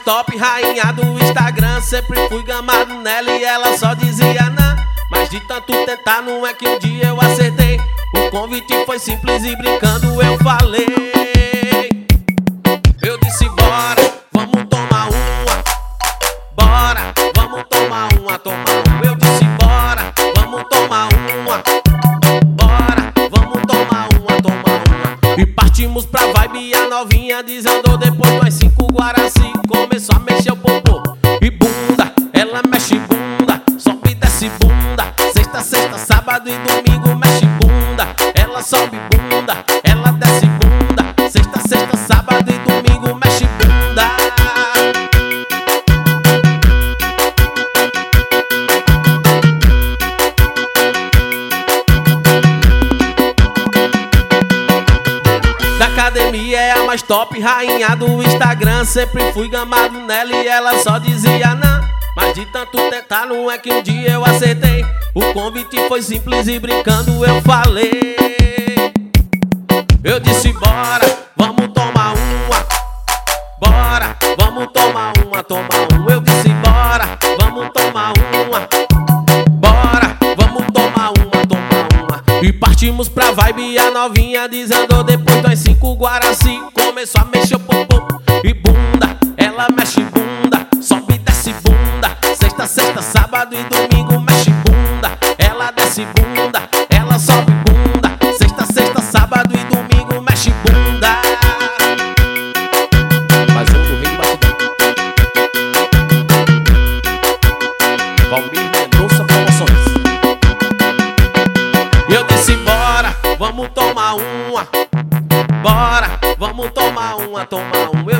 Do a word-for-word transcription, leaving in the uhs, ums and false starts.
top, rainha do Instagram. Sempre fui gamado nela e ela só dizia não. Mas de tanto tentar não é que um dia eu acertei. O convite foi simples e brincando eu falei. Eu disse bora, vamos tomar uma. Bora, vamos tomar uma, tomar uma. Eu disse bora, vamos tomar uma. Bora, vamos tomar uma, tomar uma. E partimos pra vibe e a novinha desandou. Depois nós cinco Guaraci começou a mexer o popô. E bunda, ela mexe bunda, sobe e desce bunda. Sexta, sexta, sábado e domingo mexe bunda. Ela sobe bunda, ela desce bunda. Sexta, sexta, sábado e domingo mexe bunda. Da academia é a mais top, rainha do Instagram. Sempre fui gamado nela e ela só dizia não. Mas de tanto tentar não é que um dia eu acertei. O convite foi simples e brincando eu falei. Eu disse bora, vamos tomar uma. Bora, vamos tomar uma, tomar uma. Eu disse bora, vamos tomar uma. Bora, vamos tomar uma, tomar uma. E partimos pra vibe e a novinha desandou. Depois nós cinco Guaraci começou a mexer o popô. E bunda, ela mexe bunda, sobe e desce bunda. Sexta, sexta, sábado e domingo mexe bunda. Ela desce bunda, ela sobe bunda. Sexta, sexta, sábado e domingo mexe bunda. Mais um do Rei do Batidão. Valmir Mendonça Promoções. E eu disse bora, vamos tomar uma. Bora, vamos tomar uma, tomar uma.